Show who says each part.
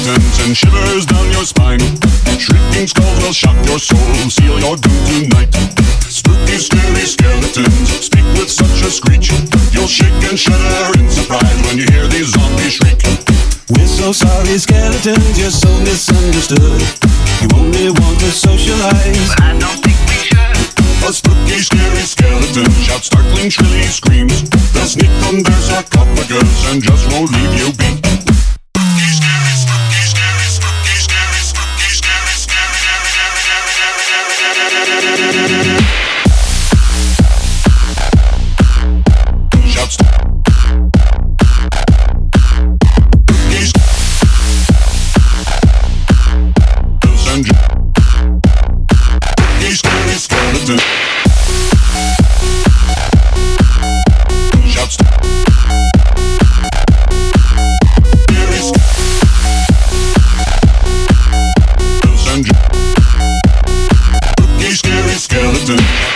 Speaker 1: skeletons and shivers down your spine. Shrieking skulls will shock your soul, seal your doom tonight. Spooky, scary skeletons speak with such a screech. You'll shake and shudder in surprise when you hear these zombies shriek.
Speaker 2: We're so sorry, skeletons, you're so misunderstood. You only want to socialize,
Speaker 3: but I don't think we should.
Speaker 1: A spooky, scary skeleton shouts startling, shrilly screams. They'll sneak from their sarcophagus and just won't leave you be. Skeleton.